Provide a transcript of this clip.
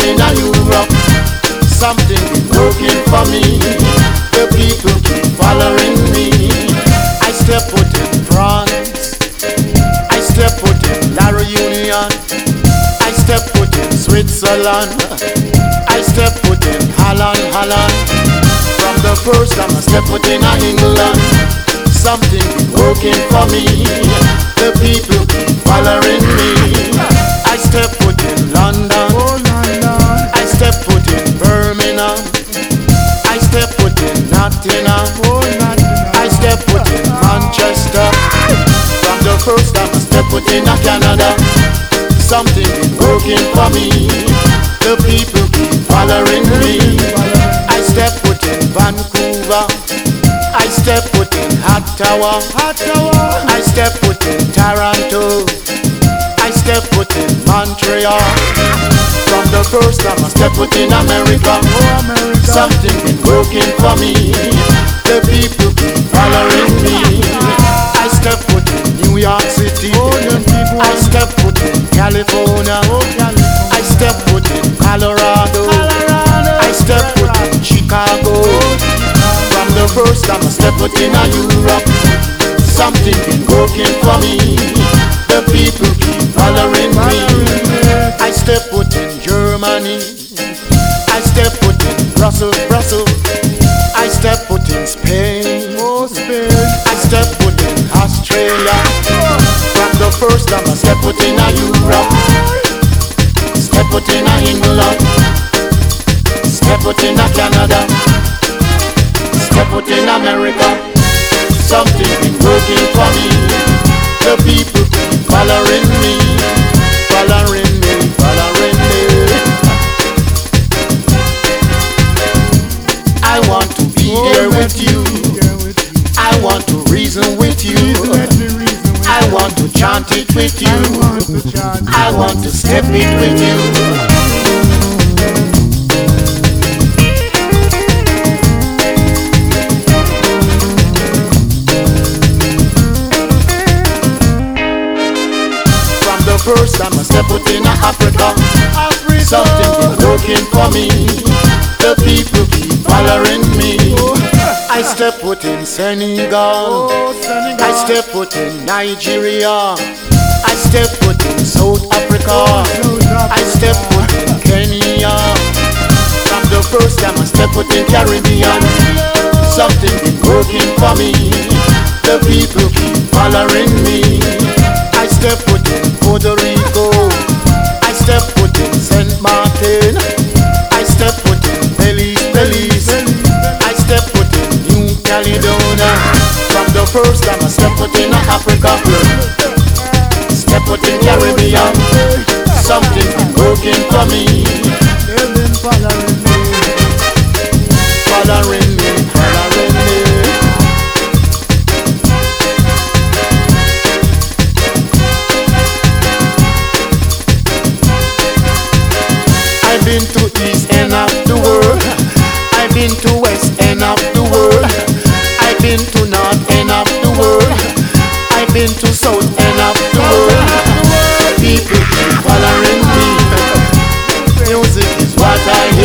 in a Europe. Something been working for me. The people keep following me. I step foot in France. I step foot in La Réunion. I step foot in Switzerland. I step foot in Holland. From the first time I step foot in England, something been working for me. The people keep following me. I step foot in London. I step foot in Birmingham. I step foot in Nottingham. I step foot in Manchester. From the first time I step foot in Canada, something been working for me. The people keep following me. I step foot in Vancouver. I step foot in Ottawa. I step foot in Toronto. I step foot in Montreal. From the first time I step foot in America, something been working for me. The people keep following me. I step foot in New York City. I step foot in California. I step foot in Colorado. I step foot in Chicago. From the first time I step foot in Europe, something been working for me. The people keep following me. I step foot in Germany. I step foot in Brussels. I step foot in Spain. I step foot in Australia. From the first time I step foot in Europe, step foot in England, step foot in Canada, step foot in America. Something been working for me. The people keep following me. I want to be there with you. I want to reason with you. I want to chant it with you. I want to step it with you. First time I step foot in Africa, something been working for me. The people keep following me. I step foot in Senegal. I step foot in Nigeria. I step foot in South Africa. I step foot in Kenya. From the first time I step foot in Caribbean, something been working for me. The people keep following me. I step foot in Puerto Rico. I step foot in Saint Martin. I step foot in Belize. I step foot in New Caledonia. From the first time I step foot in Africa, step foot in Caribbean, something been working for me. Following me. I've been to east end of the world. I've been to west end of the world. I've been to north end of the world. I've been to south end of the world. People keep following me. Music is what I hear.